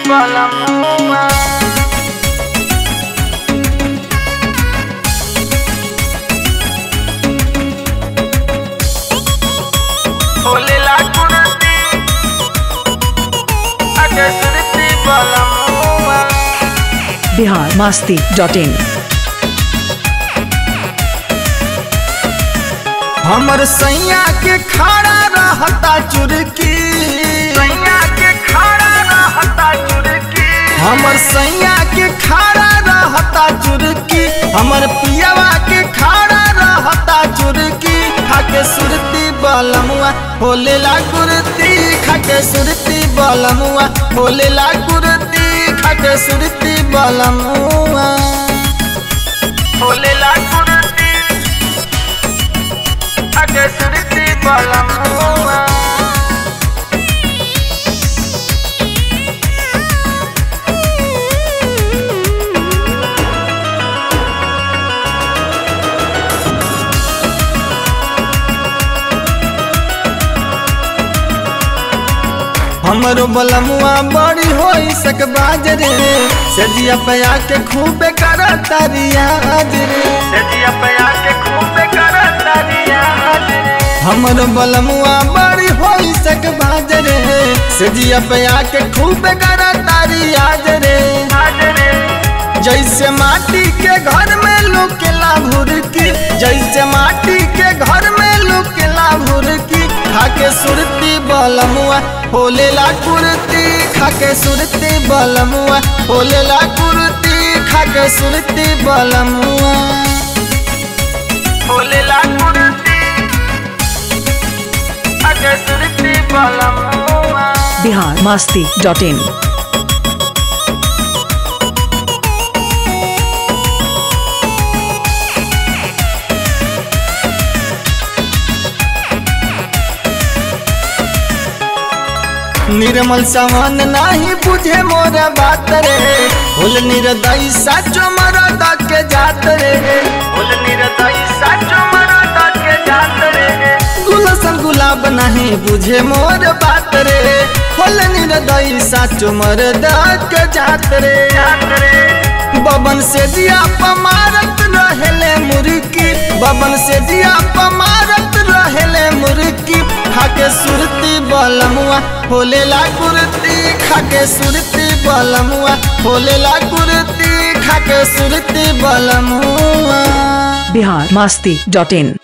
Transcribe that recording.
Balamuma Hole la kurti Age surti balamuma biharmasti.in हमर सैया के खड़ा रहता चुरकी सैया के खड़ा रहता चुरकी हमर सैया के खड़ा रहता चुरकी हमर पियावा के खड़ा रहता चुरकी खाके सुरती बलमुआ होले ला कुर्ती खाके सुरती बलमुआ होले ला कुर्ती खाके सुरती बलमुआ Hole la kurti Age surti balamuma हमरो बलमुआ बड़ी होई सक बाजरे सजिया पया के खूब करता रियाज रे Sedia paya ke khube karata diya हमरो बलमुआ बड़ी होई सक बाजरे सजिया पया के खूब करता रियाज रे Hajre जैसे माटी के घर में लुकेला भुरकी जैसे माटी के घर में लुकेला भुरकी खाके सुरती बलमुआ होले ला कुर्ती खाके सुरती बलमुआ होले ला कुर्ती खाके सुरती बलमुआ Hole la kurti Age surti balamuma biharmasti.in निर्मल समान नाही बुझे मोर बात रे होल निर्दयी साचो मरद के जात रे Hole nirdai sacho marata ke jatre गुलशन गुलाब नहीं बुझे मोर बात रे होल निर्दयी साचो मरद के जात रे jatre बबन से जिया पमारत रहेले मुर्की बबन से जिया पमारत रहेले मुर्की खाके सुरती बलमुआ होले ला कुर्ती खाके सुरती बलमुआ होले ला कुर्ती खाके सुरती बलमुआ biharmasti.in